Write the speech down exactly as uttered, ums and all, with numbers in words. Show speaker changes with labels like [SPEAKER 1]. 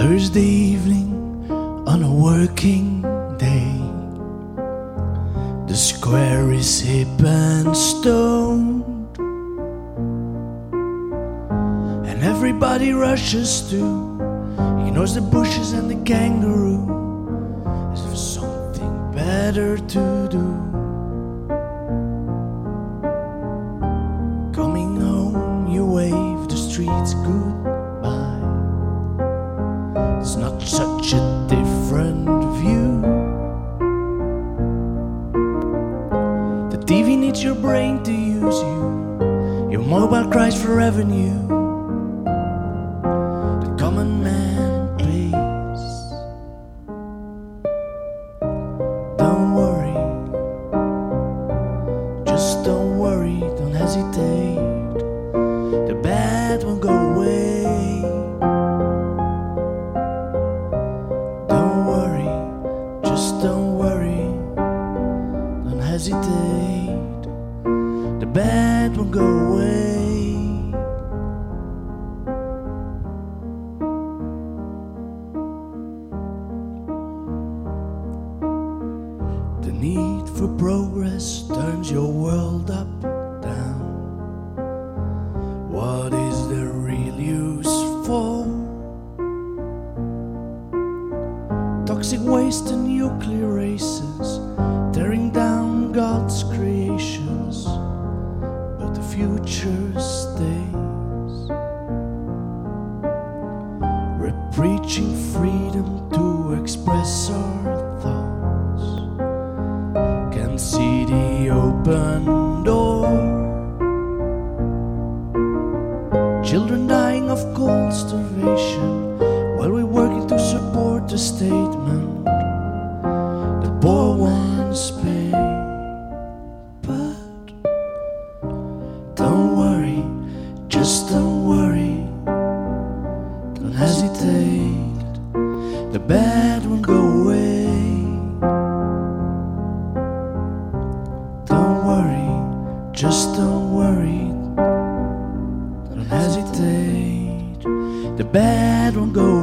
[SPEAKER 1] Thursday evening on a working day, the square is hip and stoned, and everybody rushes to, ignores the bushes and the kangaroo, as if something better to do. Coming home, you wave the streets goodbye. It's not such a different view. The T V needs your brain to use you. Your mobile cries for revenue. The common man pays. Don't worry, just don't worry, don't hesitate. The bad won't go away. Just don't worry, don't hesitate. The bad won't go away. The need for progress turns your world up down. What is the real use for? Toxic waste and nuclear races, tearing down God's creations, but the future stays. We're preaching freedom to express our thoughts, can't see the open door. Children dying of cold starvation, while we're working to support the statement the poor ones pay. But don't worry, just don't worry, don't hesitate. The bad won't go away. Don't worry, just don't worry, don't hesitate. The bad won't go away.